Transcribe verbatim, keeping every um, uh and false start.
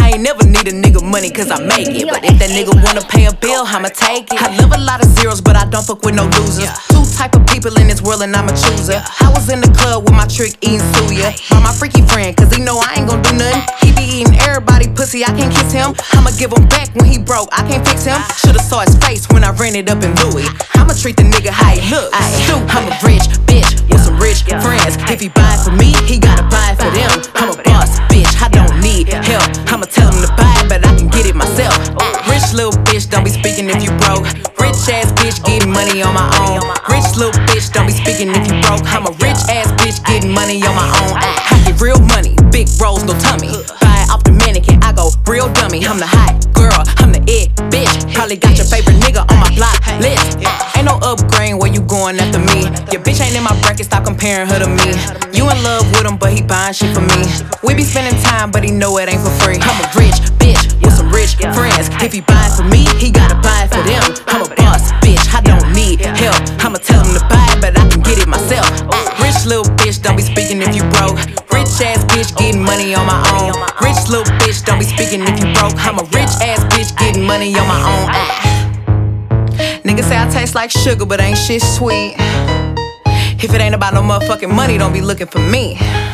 I ain't never need a nigga money cause I make it. But if that nigga wanna pay a bill, I'ma take it. I love a lot of zeros, but I don't fuck with no losers. Two type of people in this world and I'm a chooser. I was in the club with my trick eating suya. By my freaky friend, cause he know I ain't gon' do nothing. He be eating everybody pussy, I can't kiss him. I'ma give him back when he broke, I can't fix him. Should've saw his face when I ran it up in Louis. I'ma treat the nigga how he look. I'm a rich bitch with some rich friends. If he buy it for me, he gotta buy it for them. I'm a boss bitch, I don't need help. I'ma tell him to buy it, but I can get it myself. Rich little bitch, don't be speaking if you broke. Rich ass bitch getting money on my own. Rich little bitch, don't be speaking if you broke. I'm a rich ass bitch getting money on my own. I get real money, big rolls, no tummy. Buy it off the mannequin, I go real dummy. I'm the hot girl, I'm the it bitch. Probably got your favorite nigga on my block list. Ain't no upgrade where you going after me. Your bitch ain't in my bracket, stop comparing her to me. You in love with him, but he buying shit for me. We be spending time, but he know it ain't for free. I'm a rich bitch with some rich friends. If he buy it for me, he gotta buy it for them. I'm a boss bitch, I don't need help. I'ma tell him to buy it, but I can get it myself. Rich little bitch, don't be speaking if you broke. Rich ass bitch getting money on my own. Rich little bitch, don't be speaking if you broke. I'm a rich ass bitch getting money on my own. Niggas say I taste like sugar, but ain't shit sweet. If it ain't about no motherfucking money, don't be looking for me.